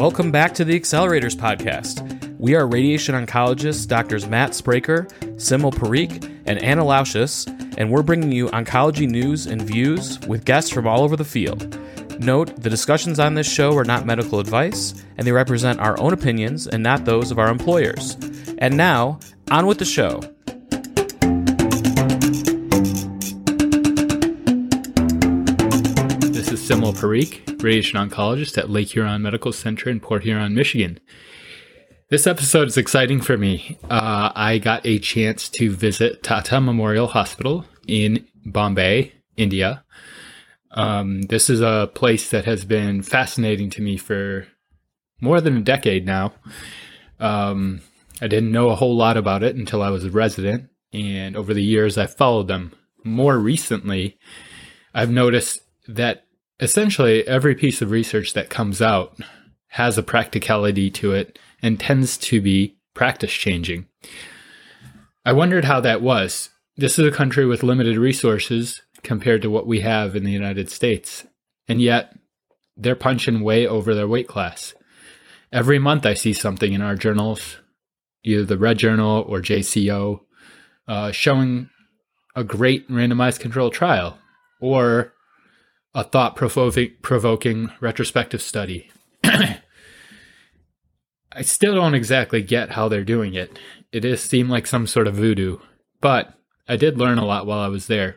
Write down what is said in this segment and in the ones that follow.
Welcome back to the Accelerators Podcast. We are radiation oncologists Drs. Matt Spraker, Simil Parikh, and Anna Lauschus, and we're bringing you oncology news and views with guests from all over the field. Note, the discussions on this show are not medical advice, and they represent our own opinions and not those of our employers. And now, on with the show. This is Simil Parikh, radiation oncologist at Lake Huron Medical Center in Port Huron, Michigan. This episode is exciting for me. I got a chance to visit Tata Memorial Hospital in Bombay, India. This is a place that has been fascinating to me for more than a decade now. I didn't know a whole lot about it until I was a resident, and over the years I followed them. More recently, I've noticed that essentially every piece of research that comes out has a practicality to it and tends to be practice changing. I wondered how that was. This is a country with limited resources compared to what we have in the United States, and yet they're punching way over their weight class. Every month I see something in our journals, either the Red Journal or JCO, showing a great randomized controlled trial or a thought-provoking retrospective study. I still don't exactly get how they're doing it. It does seem like some sort of voodoo, but I did learn a lot while I was there.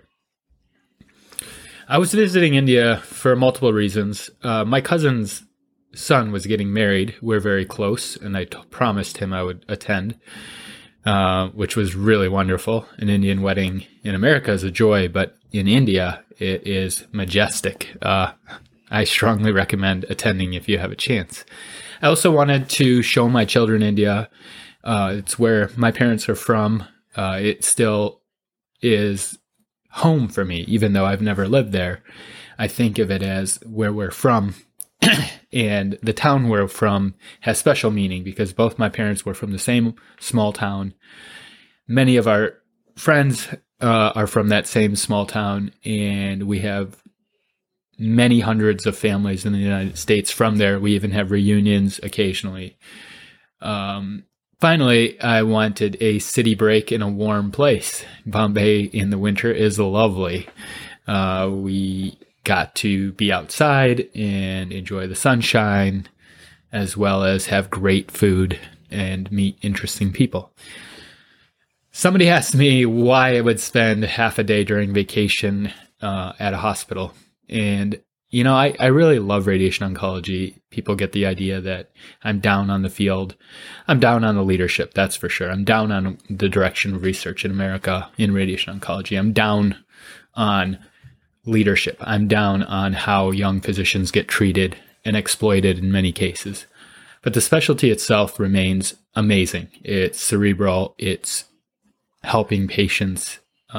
I was visiting India for multiple reasons. My cousin's son was getting married. We're very close, and I promised him I would attend, which was really wonderful. An Indian wedding in America is a joy, but in India, it is majestic. I strongly recommend attending if you have a chance. I also wanted to show my children India. It's where my parents are from. It still is home for me, even though I've never lived there. I think of it as where we're from. And the town we're from has special meaning because both my parents were from the same small town. Many of our friends are from that same small town, and we have many hundreds of families in the United States from there. We even have reunions occasionally. Finally, I wanted a city break in a warm place. Bombay in the winter is lovely. We got to be outside and enjoy the sunshine, as well as have great food and meet interesting people. Somebody asked me why I would spend half a day during vacation at a hospital. And, you know, I really love radiation oncology. People get the idea that I'm down on the field. I'm down on the leadership, that's for sure. I'm down on the direction of research in America in radiation oncology. I'm down on leadership. I'm down on how young physicians get treated and exploited in many cases. But the specialty itself remains amazing. It's cerebral. It's helping patients.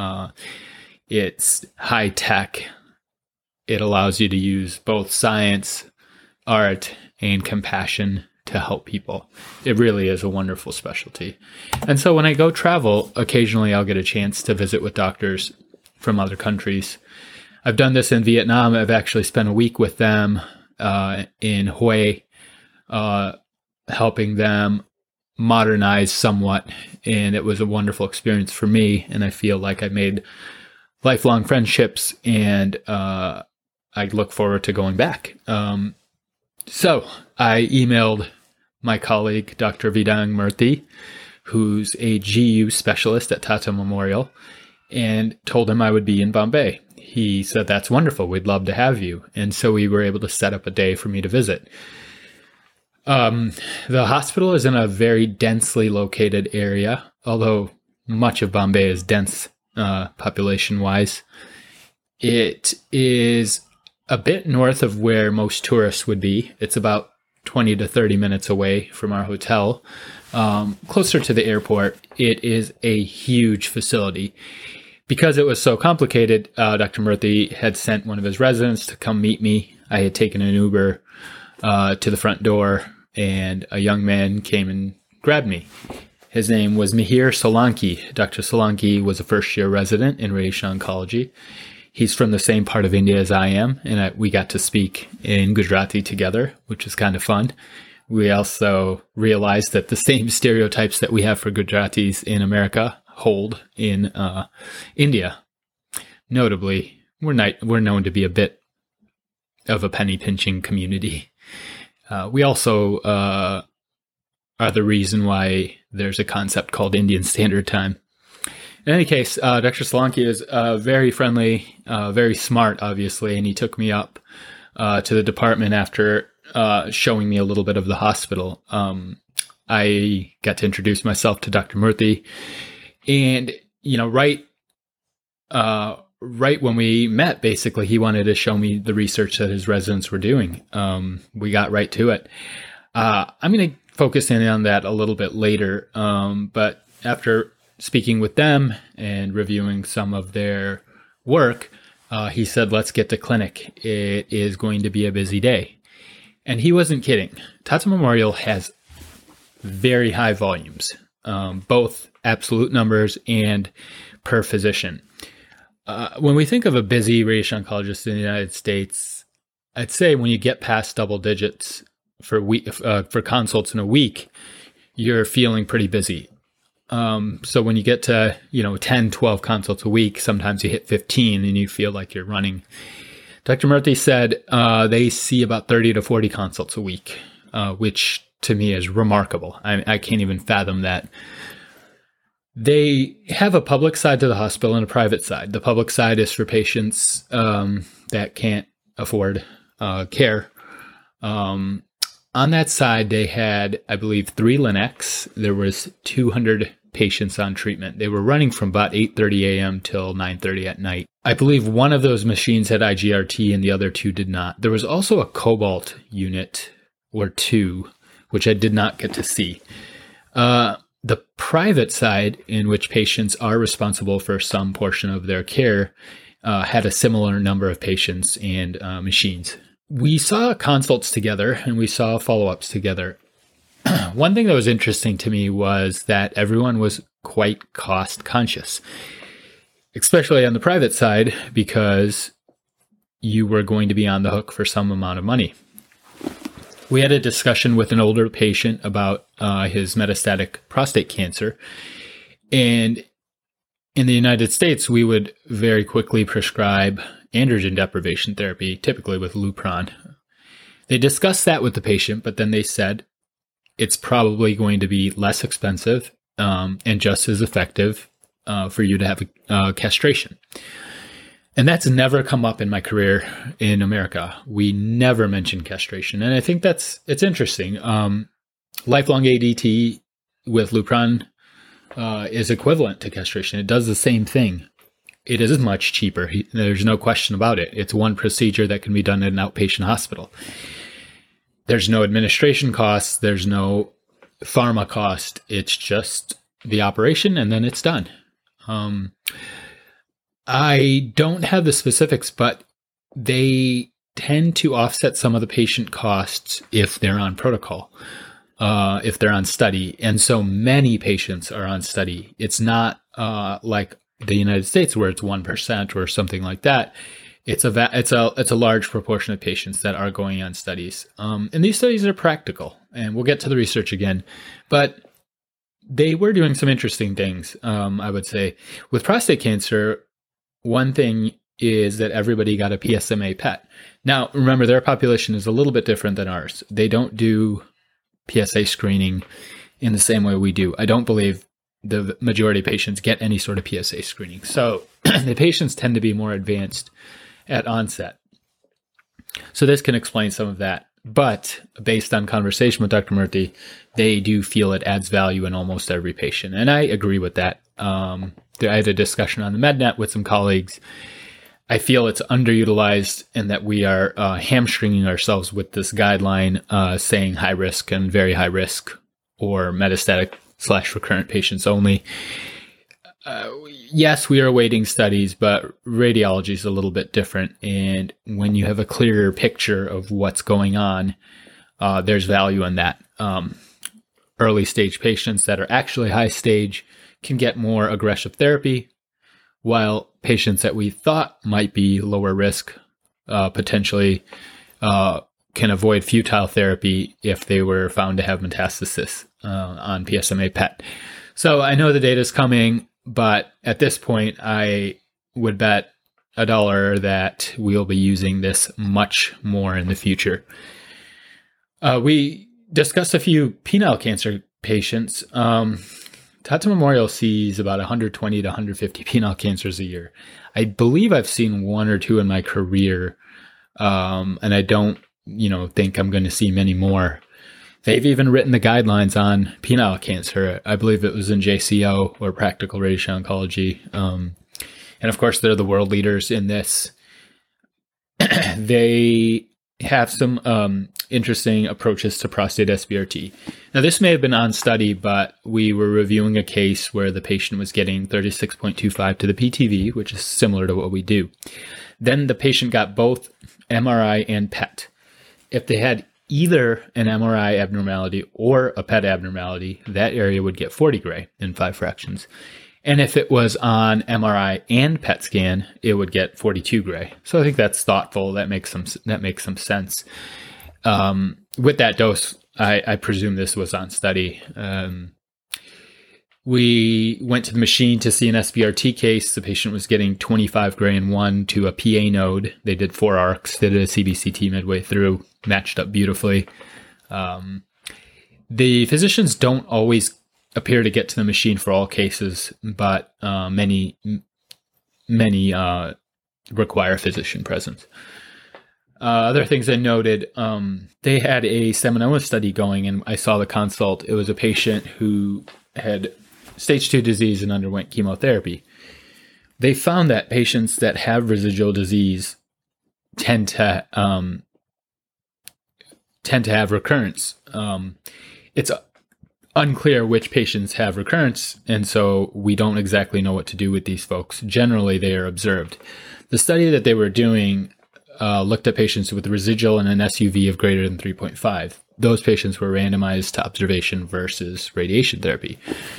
It's high tech. It allows you to use both science, art, and compassion to help people. It really is a wonderful specialty. And so when I go travel, occasionally I'll get a chance to visit with doctors from other countries. I've done this in Vietnam. I've actually spent a week with them in Hue, helping them modernize somewhat. And it was a wonderful experience for me. And I feel like I made lifelong friendships, and I look forward to going back. So I emailed my colleague, Dr. Vidang Murthy, who's a GU specialist at Tata Memorial, and told him I would be in Bombay. He said, "That's wonderful. We'd love to have you." And so we were able to set up a day for me to visit. The hospital is in a very densely located area, although much of Bombay is dense population-wise. It is a bit north of where most tourists would be. It's about 20 to 30 minutes away from our hotel, closer to the airport. It is a huge facility. Because it was so complicated, Dr. Murthy had sent one of his residents to come meet me. I had taken an Uber to the front door, and a young man came and grabbed me. His name was Mihir Solanki. Dr. Solanki was a first-year resident in radiation oncology. He's from the same part of India as I am, and we got to speak in Gujarati together, which is kind of fun. we also realized that the same stereotypes that we have for Gujaratis in America hold in India. Notably, we're known to be a bit of a penny pinching community. We also are the reason why there's a concept called Indian Standard Time. In any case, Dr. Solanki is very friendly, very smart, obviously, and he took me up to the department after showing me a little bit of the hospital. I got to introduce myself to Dr. Murthy, and right when we met, basically, he wanted to show me the research that his residents were doing. We got right to it. I'm going to focus in on that a little bit later, but after speaking with them and reviewing some of their work, he said, let's get to clinic. It is going to be a busy day. And he wasn't kidding. Tata Memorial has very high volumes, both absolute numbers and per physician. When we think of a busy radiation oncologist in the United States, I'd say when you get past double digits for consults in a week, you're feeling pretty busy. So when you get to, 10, 12 consults a week, sometimes you hit 15 and you feel like you're running. Dr. Murthy said they see about 30 to 40 consults a week, which to me is remarkable. I can't even fathom that. They have a public side to the hospital and a private side. The public side is for patients that can't afford care. On that side, they had, I believe, 3 Linacs. There was 200 patients on treatment. They were running from about 8:30 a.m. till 9:30 at night. I believe one of those machines had IGRT and the other 2 did not. There was also a Cobalt unit or 2, which I did not get to see. The private side, in which patients are responsible for some portion of their care, had a similar number of patients and machines. We saw consults together and we saw follow-ups together. One thing that was interesting to me was that everyone was quite cost conscious, especially on the private side, because you were going to be on the hook for some amount of money. We had a discussion with an older patient about his metastatic prostate cancer. And in the United States, we would very quickly prescribe androgen deprivation therapy, typically with Lupron. They discussed that with the patient, but then they said it's probably going to be less expensive and just as effective for you to have castration. And that's never come up in my career in America. We never mention castration. And I think it's interesting. Lifelong ADT with Lupron is equivalent to castration. It does the same thing. It is much cheaper. There's no question about it. It's one procedure that can be done in an outpatient hospital. There's no administration costs. There's no pharma cost. It's just the operation and then it's done. I don't have the specifics, but they tend to offset some of the patient costs if they're on protocol, if they're on study. And so many patients are on study. It's not like the United States where it's 1% or something like that. It's a large proportion of patients that are going on studies. And these studies are practical, and we'll get to the research again, but they were doing some interesting things, I would say. With prostate cancer, one thing is that everybody got a PSMA PET. Now, remember, their population is a little bit different than ours. They don't do PSA screening in the same way we do. I don't believe the majority of patients get any sort of PSA screening. So the patients tend to be more advanced at onset. So this can explain some of that. But based on conversation with Dr. Murthy, they do feel it adds value in almost every patient. And I agree with that. I had a discussion on the MedNet with some colleagues. I feel it's underutilized and that we are hamstringing ourselves with this guideline saying high risk and very high risk or metastatic/recurrent patients only. Yes, we are awaiting studies, but radiology is a little bit different. And when you have a clearer picture of what's going on, there's value in that. Early stage patients that are actually high stage can get more aggressive therapy, while patients that we thought might be lower risk potentially can avoid futile therapy if they were found to have metastasis on PSMA PET. So I know the data is coming, but at this point, I would bet $1 that we'll be using this much more in the future. We discussed a few penile cancer patients. Tata Memorial sees about 120 to 150 penile cancers a year. I believe I've seen 1 or 2 in my career, and I don't, think I'm going to see many more. They've even written the guidelines on penile cancer. I believe it was in JCO, or Practical Radiation Oncology. And of course, they're the world leaders in this. They have some interesting approaches to prostate SBRT. Now, this may have been on study, but we were reviewing a case where the patient was getting 36.25 to the PTV, which is similar to what we do. Then the patient got both MRI and PET. If they had either an MRI abnormality or a PET abnormality, that area would get 40 gray in 5 fractions. And if it was on MRI and PET scan, it would get 42 gray. So I think that's thoughtful. That makes some sense. With that dose, I presume this was on study. We went to the machine to see an SBRT case. The patient was getting 25 gray in 1 to a PA node. They did 4 arcs, did a CBCT midway through, matched up beautifully. The physicians don't always appear to get to the machine for all cases, but many require physician presence. Other things I noted, they had a Seminoma study going, and I saw the consult. It was a patient who had stage 2 disease and underwent chemotherapy. They found that patients that have residual disease tend to have recurrence. It's unclear which patients have recurrence, and so we don't exactly know what to do with these folks. Generally, they are observed. The study that they were doing looked at patients with residual and an SUV of greater than 3.5. Those patients were randomized to observation versus radiation therapy.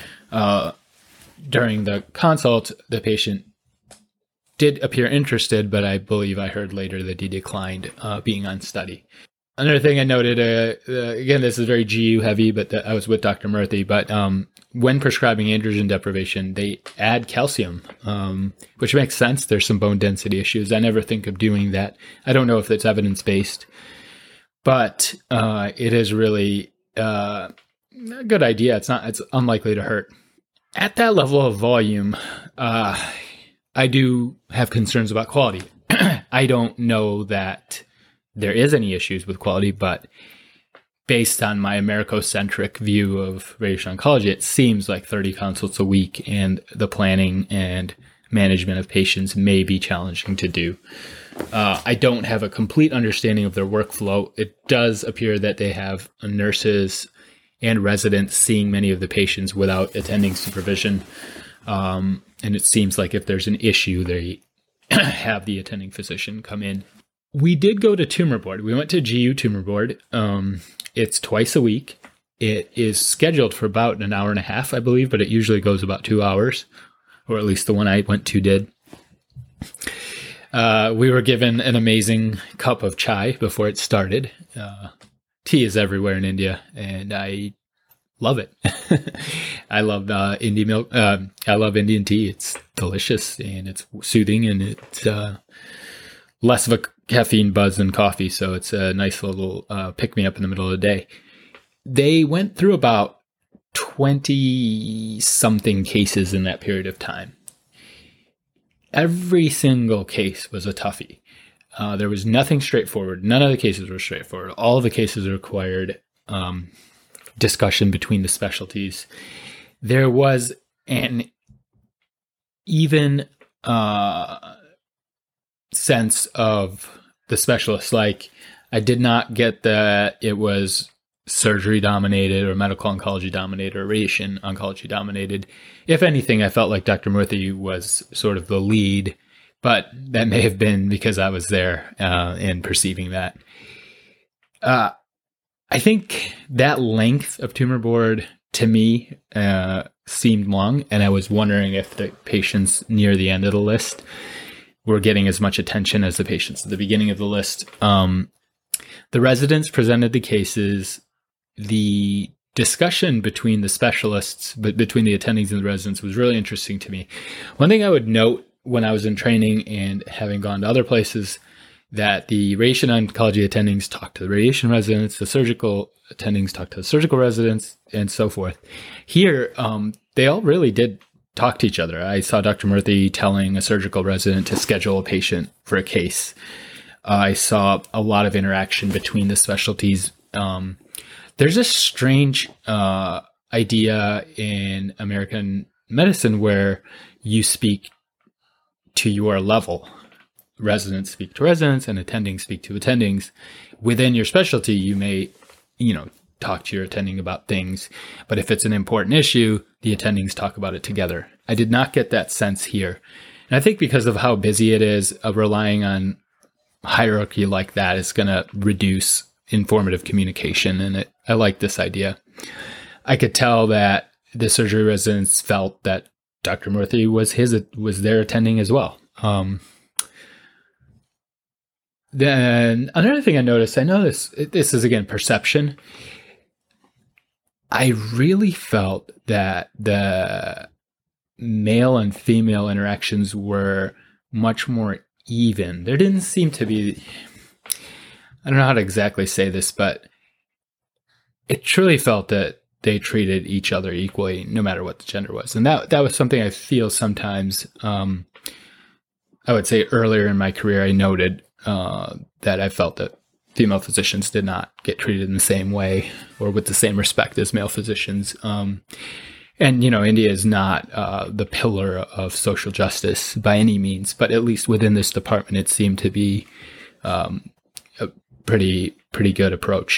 During the consult, the patient did appear interested, but I believe I heard later that he declined being on study. Another thing I noted, again, this is very GU heavy, but I was with Dr. Murthy, but when prescribing androgen deprivation, they add calcium, which makes sense. There's some bone density issues. I never think of doing that. I don't know if it's evidence-based, but it is really a good idea. It's unlikely to hurt. At that level of volume, I do have concerns about quality. I don't know that there is any issues with quality, but based on my Americocentric view of radiation oncology, it seems like 30 consults a week, and the planning and management of patients may be challenging to do. I don't have a complete understanding of their workflow. It does appear that they have nurses and residents seeing many of the patients without attending supervision. And it seems like if there's an issue, they have the attending physician come in. We did go to tumor board. We went to GU tumor board. It's twice a week. It is scheduled for about an hour and a half, I believe, but it usually goes about 2 hours, or at least the one I went to did. We were given an amazing cup of chai before it started. Tea is everywhere in India, and I love it. I love Indian milk. I love Indian tea. It's delicious, and it's soothing, and it's less of a caffeine buzz than coffee, so it's a nice little pick-me-up in the middle of the day. They went through about 20-something cases in that period of time. Every single case was a toughie. There was nothing straightforward. None of the cases were straightforward. All of the cases required discussion between the specialties. There was an even sense of the specialists. Like, I did not get that it was surgery dominated or medical oncology dominated or radiation oncology dominated. If anything, I felt like Dr. Murthy was sort of the lead, but that may have been because I was there and perceiving that. I think that length of tumor board to me seemed long, and I was wondering if the patients near the end of the list were getting as much attention as the patients at the beginning of the list. The residents presented the cases. The discussion between the specialists, but between the attendings and the residents, was really interesting to me. One thing I would note when I was in training and having gone to other places, that the radiation oncology attendings talk to the radiation residents, the surgical attendings talk to the surgical residents, and so forth. Here, they all really did talk to each other. I saw Dr. Murthy telling a surgical resident to schedule a patient for a case. I saw a lot of interaction between the specialties. There's a strange idea in American medicine where you speak to your level. Residents speak to residents and attendings speak to attendings. Within your specialty, you may, talk to your attending about things, but if it's an important issue, the attendings talk about it together. I did not get that sense here. And I think because of how busy it is, relying on hierarchy like that is going to reduce informative communication. And I like this idea. I could tell that the surgery residents felt that Dr. Murthy was their attending as well. Then another thing I noticed, this is again perception. I really felt that the male and female interactions were much more even. There didn't seem to be, I don't know how to exactly say this, but it truly felt that they treated each other equally, no matter what the gender was. And that was something I feel sometimes, I would say earlier in my career, I noted that I felt that female physicians did not get treated in the same way or with the same respect as male physicians. And, India is not the pillar of social justice by any means, but at least within this department, it seemed to be a pretty good approach.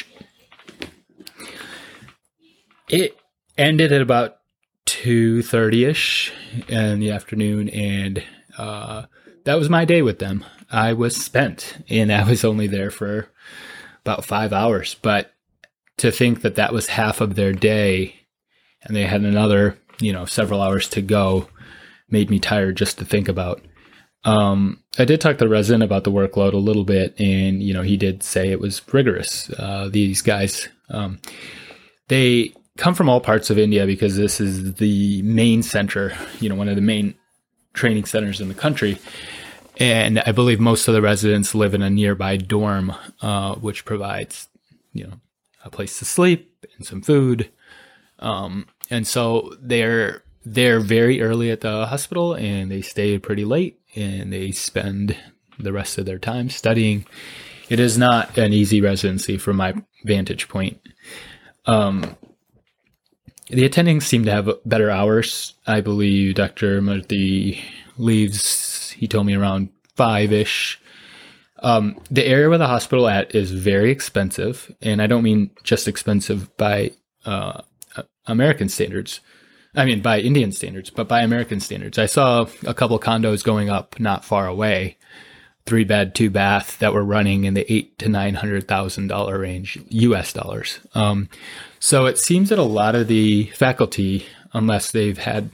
It ended at about 2:30ish in the afternoon, and that was my day with them. I was spent, and I was only there for about 5 hours. But to think that that was half of their day, and they had another, several hours to go, made me tired just to think about. I did talk to the resident about the workload a little bit, and, he did say it was rigorous. These guys, they come from all parts of India because this is the main center, one of the main training centers in the country. And I believe most of the residents live in a nearby dorm, which provides, a place to sleep and some food. And so they're very early at the hospital, and they stay pretty late, and they spend the rest of their time studying. It is not an easy residency from my vantage point. The attendings seem to have better hours. I believe Dr. Murthy leaves, he told me, around 5-ish. The area where the hospital at is very expensive, and I don't mean just expensive by American standards. I mean by Indian standards, but by American standards. I saw a couple condos going up not far away, 3-bed, 2-bath, that were running in the $800,000 to $900,000 range, US dollars. So it seems that a lot of the faculty, unless they've had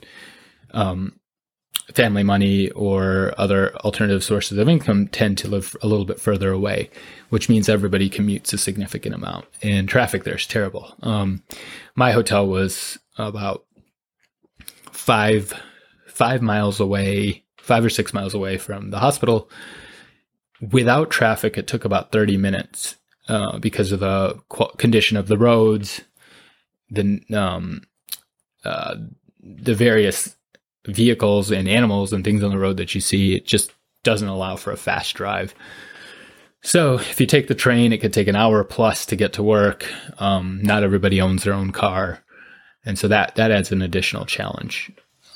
family money or other alternative sources of income, tend to live a little bit further away, which means everybody commutes a significant amount, and traffic there is terrible. My hotel was about 5 miles away, 5 or 6 miles away from the hospital. Without traffic, it took about 30 minutes because of the condition of the roads, the various vehicles and animals and things on the road that you see. It just doesn't allow for a fast drive. So if you take the train, it could take an hour plus to get to work. Not everybody owns their own car. And so that adds an additional challenge.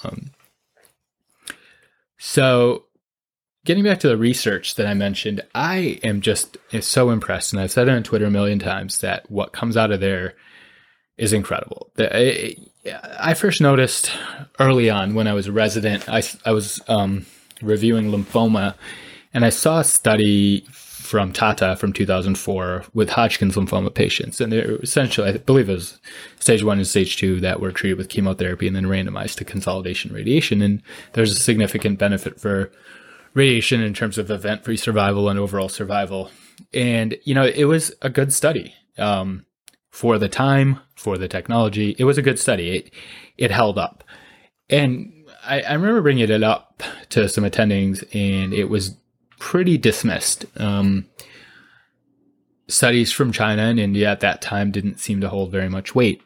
So getting back to the research that I mentioned, I am just so impressed, and I've said it on Twitter a million times, that what comes out of there is incredible. I first noticed early on when I was a resident, I was reviewing lymphoma, and I saw a study from Tata from 2004 with Hodgkin's lymphoma patients. And they're essentially, I believe it was stage 1 and stage 2 that were treated with chemotherapy and then randomized to consolidation radiation. And there's a significant benefit for radiation in terms of event-free survival and overall survival. And, it was a good study. For the time, for the technology, it was a good study. It held up. And I remember bringing it up to some attendings, and it was pretty dismissed. Studies from China and India at that time didn't seem to hold very much weight.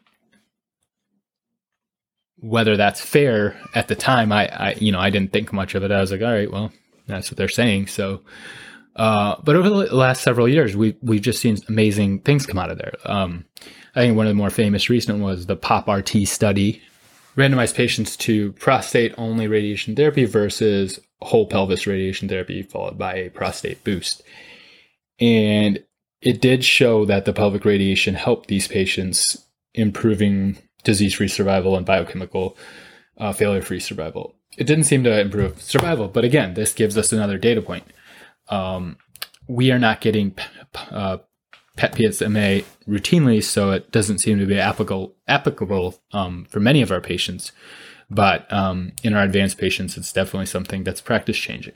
Whether that's fair at the time, I didn't think much of it. I was like, all right, well, that's what they're saying. So, but over the last several years, we've just seen amazing things come out of there. I think one of the more famous recent was the POP-RT study, randomized patients to prostate-only radiation therapy versus whole pelvis radiation therapy followed by a prostate boost. And it did show that the pelvic radiation helped these patients, improving disease-free survival and biochemical failure-free survival. It didn't seem to improve survival, but again, this gives us another data point. We are not getting PET PSMA routinely, so it doesn't seem to be applicable for many of our patients. But in our advanced patients, it's definitely something that's practice changing.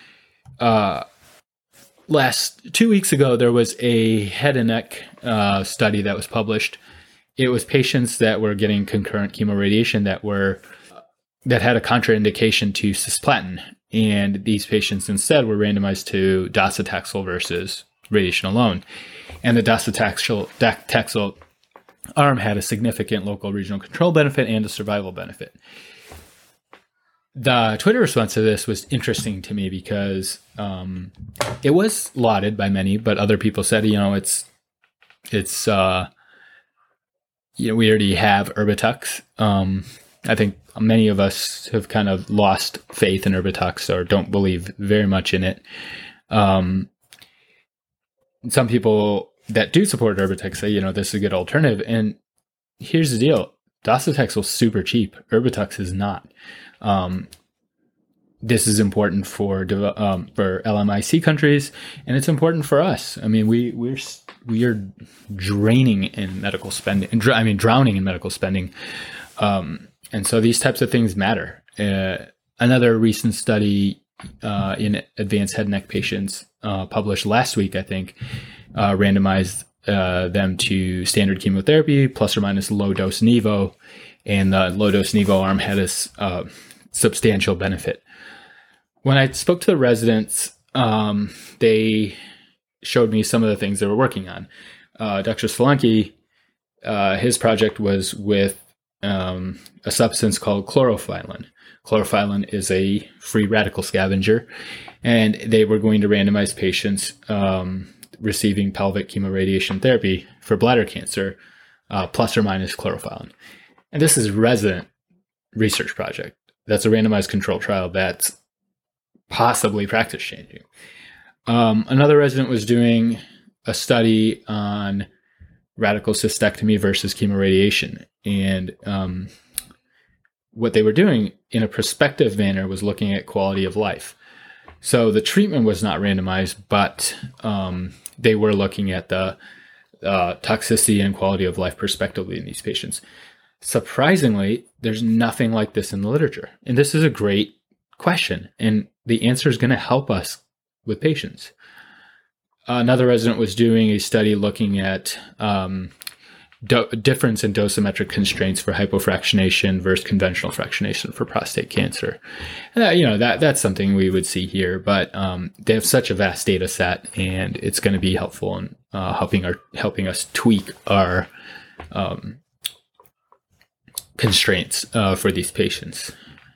2 weeks ago, there was a head and neck study that was published. It was patients that were getting concurrent chemoradiation that had a contraindication to cisplatin. And these patients instead were randomized to docetaxel versus radiation alone. And the docetaxel arm had a significant local regional control benefit and a survival benefit. The Twitter response to this was interesting to me because it was lauded by many, but other people said, we already have Erbitux. I think many of us have kind of lost faith in Erbitux or don't believe very much in it. Some people that do support Erbitux say, this is a good alternative. And here's the deal. Docetaxel is super cheap. Erbitux is not. This is important for LMIC countries, and it's important for us. I mean, we are draining in medical spending. Drowning in medical spending. And so these types of things matter. Another recent study in advanced head and neck patients published last week, I think, randomized them to standard chemotherapy plus or minus low dose Nivo, and the low dose Nivo arm had a substantial benefit. When I spoke to the residents, they showed me some of the things they were working on. Dr. Solanki, his project was with a substance called chlorophylline. Chlorophylline is a free radical scavenger, and they were going to randomize patients receiving pelvic chemoradiation therapy for bladder cancer, plus or minus chlorophylline. And this is a resident research project. That's a randomized control trial that's possibly practice changing. Another resident was doing a study on radical cystectomy versus chemoradiation. And what they were doing in a prospective manner was looking at quality of life. So the treatment was not randomized, but they were looking at the toxicity and quality of life prospectively in these patients. Surprisingly, there's nothing like this in the literature. And this is a great question. And the answer is going to help us with patients. Another resident was doing a study looking at difference in dosimetric constraints for hypofractionation versus conventional fractionation for prostate cancer. And that's something we would see here, but they have such a vast data set, and it's going to be helpful in helping us tweak our constraints for these patients.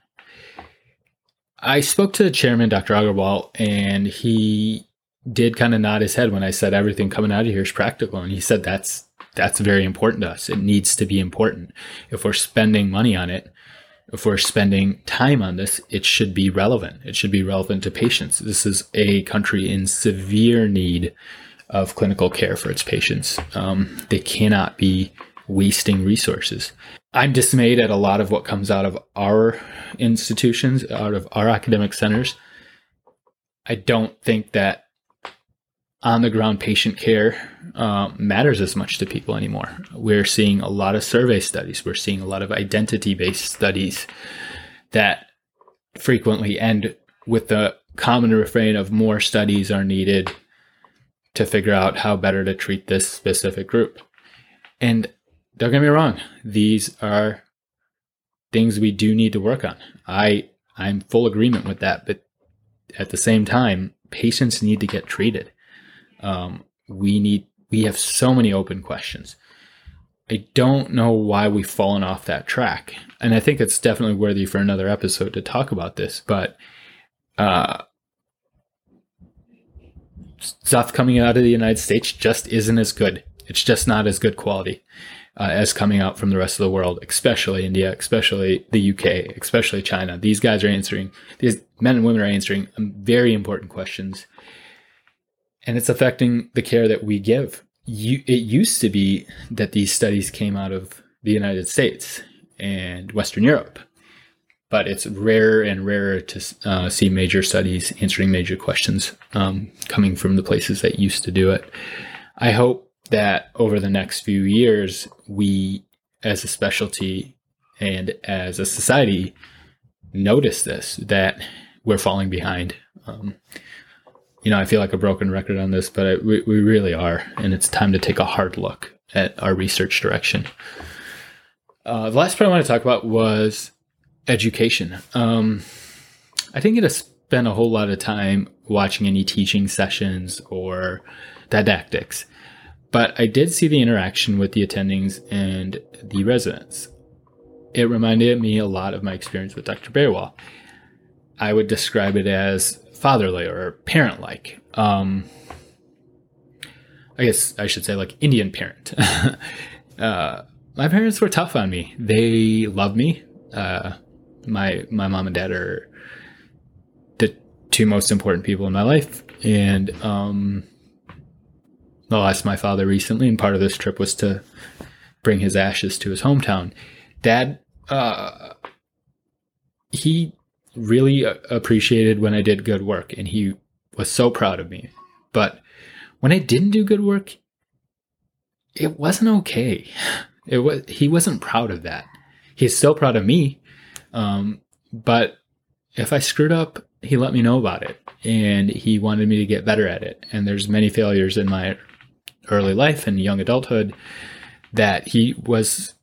I spoke to the chairman, Dr. Agarwal, and he did kind of nod his head when I said everything coming out of here is practical. And he said that's very important to us. It needs to be important. If we're spending money on it, if we're spending time on this, it should be relevant. It should be relevant to patients. This is a country in severe need of clinical care for its patients. They cannot be wasting resources. I'm dismayed at a lot of what comes out of our institutions, out of our academic centers. I don't think that on-the-ground patient care matters as much to people anymore. We're seeing a lot of survey studies. We're seeing a lot of identity-based studies that frequently end with the common refrain of more studies are needed, to figure out how better to treat this specific group. And don't get me wrong, these are things we do need to work on. I'm full agreement with that, but at the same time, patients need to get treated. We have so many open questions. I don't know why we've fallen off that track. And I think it's definitely worthy for another episode to talk about this, but stuff coming out of the United States just isn't as good. It's just not as good quality as coming out from the rest of the world, especially India, especially the UK, especially China. These men and women are answering very important questions. And it's affecting the care that we give. It used to be that these studies came out of the United States and Western Europe, but it's rarer and rarer to see major studies answering major questions coming from the places that used to do it. I hope that over the next few years, we as a specialty and as a society notice this, that we're falling behind. I feel like a broken record on this, but we really are. And it's time to take a hard look at our research direction. The last part I want to talk about was education. I didn't get to spend a whole lot of time watching any teaching sessions or didactics, but I did see the interaction with the attendings and the residents. It reminded me a lot of my experience with Dr. Berwal. I would describe it as fatherly or parent-like. I guess I should say like Indian parent. My parents were tough on me. They love me. My mom and dad are the two most important people in my life. And I lost my father recently, and part of this trip was to bring his ashes to his hometown. Dad, he really appreciated when I did good work, and he was so proud of me. But when I didn't do good work, it wasn't okay. He wasn't proud of that. He's still proud of me. But if I screwed up, he let me know about it, and he wanted me to get better at it. And there's many failures in my early life and young adulthood that he was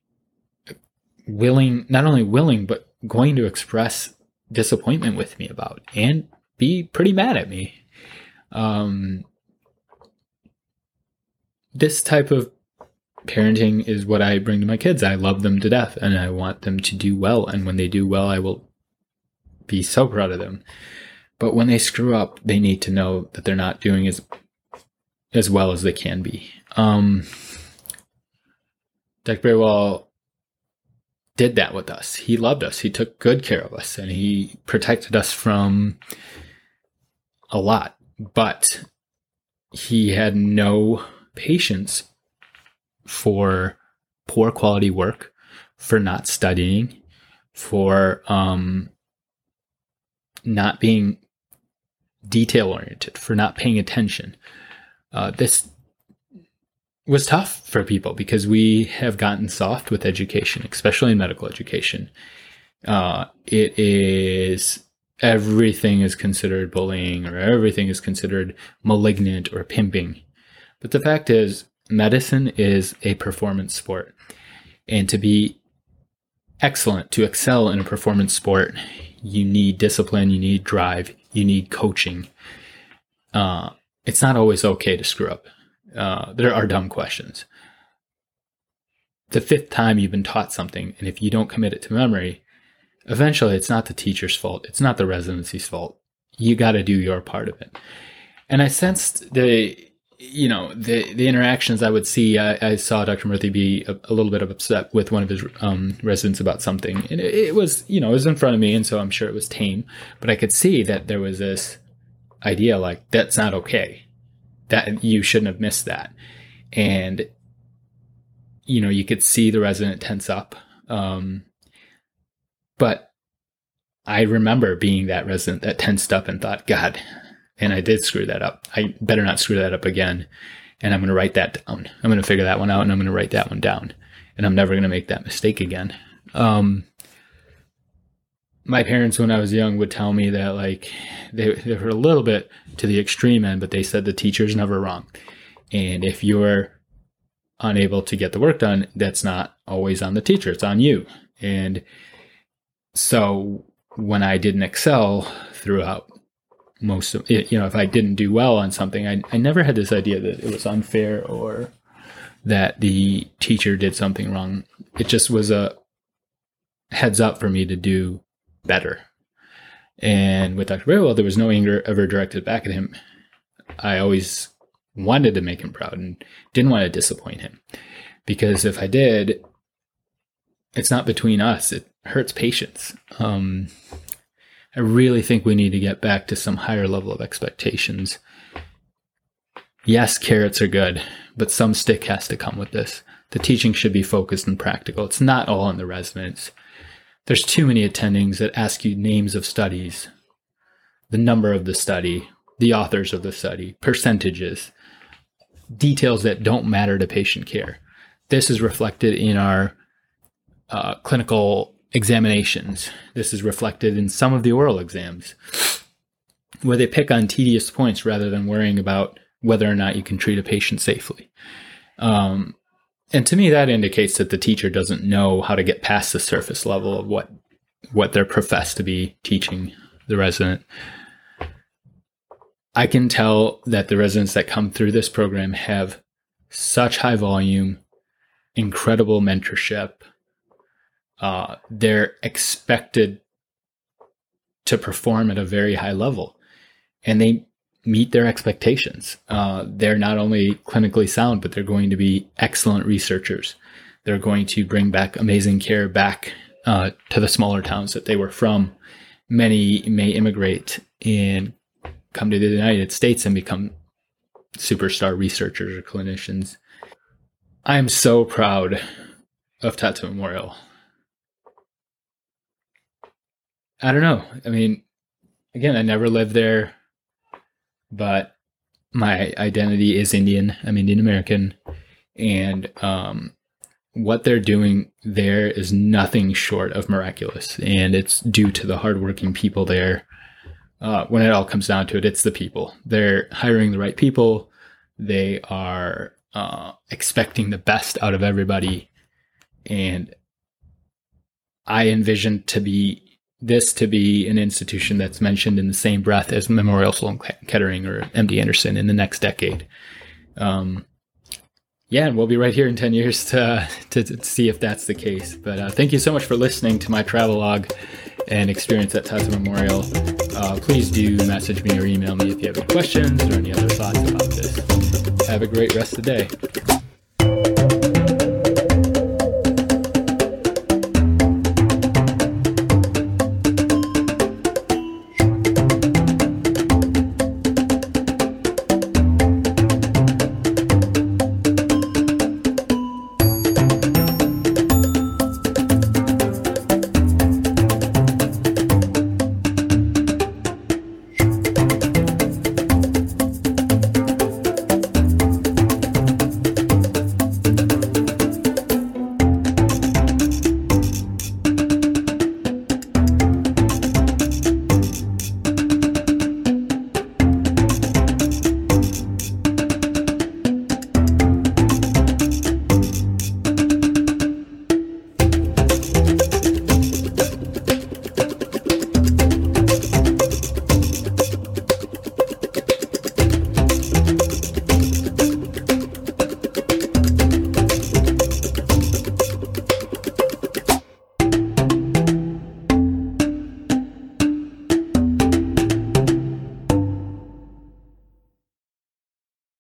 not only willing, but going to express disappointment with me about and be pretty mad at me. This type of parenting is what I bring to my kids. I love them to death, and I want them to do well. And when they do well, I will be so proud of them. But when they screw up, they need to know that they're not doing as well as they can be. Dr. Berwal did that with us. He loved us. He took good care of us, and he protected us from a lot. But he had no patience for poor quality work, for not studying, for not being detail oriented, for not paying attention. This was tough for people because we have gotten soft with education, especially in medical education. Everything is considered bullying, or everything is considered malignant or pimping. But the fact is, medicine is a performance sport. And to be excellent, to excel in a performance sport, you need discipline, you need drive, you need coaching. It's not always okay to screw up. There are dumb questions. The fifth time you've been taught something, and if you don't commit it to memory, eventually it's not the teacher's fault. It's not the residency's fault. You got to do your part of it. And I sensed the interactions I would see. I saw Dr. Murthy be a little bit upset with one of his residents about something. And it was in front of me, and so I'm sure it was tame. But I could see that there was this idea like, that's not okay. That you shouldn't have missed that. And, you could see the resident tense up. But I remember being that resident that tensed up and thought, God, and I did screw that up. I better not screw that up again. And I'm going to write that down. I'm going to figure that one out, and I'm going to write that one down. And I'm never going to make that mistake again. my parents, when I was young, would tell me that like they were a little bit to the extreme end, but they said the teacher's never wrong. And if you're unable to get the work done, that's not always on the teacher, it's on you. And so when I didn't excel throughout most of it, if I didn't do well on something, I never had this idea that it was unfair or that the teacher did something wrong. It just was a heads up for me to do better. And with Dr. Braywill, there was no anger ever directed back at him. I always wanted to make him proud and didn't want to disappoint him, because if I did, it's not between us. It hurts patients. I really think we need to get back to some higher level of expectations. Yes, carrots are good, but some stick has to come with this. The teaching should be focused and practical. It's not all on the residents. There's too many attendings that ask you names of studies, the number of the study, the authors of the study, percentages, details that don't matter to patient care. This is reflected in our clinical examinations. This is reflected in some of the oral exams, where they pick on tedious points rather than worrying about whether or not you can treat a patient safely. And to me, that indicates that the teacher doesn't know how to get past the surface level of what they're professed to be teaching the resident. I can tell that the residents that come through this program have such high volume, incredible mentorship. They're expected to perform at a very high level, and they meet their expectations. They're not only clinically sound, but they're going to be excellent researchers. They're going to bring back amazing care back to the smaller towns that they were from. Many may immigrate and come to the United States and become superstar researchers or clinicians. I'm so proud of Tata Memorial. I don't know. I mean, again, I never lived there, but my identity is Indian. I'm Indian American. And what they're doing there is nothing short of miraculous. And it's due to the hardworking people there. When it all comes down to it, it's the people. They're hiring the right people. They are expecting the best out of everybody. And I envision this to be an institution that's mentioned in the same breath as Memorial Sloan Kettering or MD Anderson in the next decade. And we'll be right here in 10 years to see if that's the case. But thank you so much for listening to my travelogue and experience at Tata Memorial. Please do message me or email me if you have any questions or any other thoughts about this. Have a great rest of the day.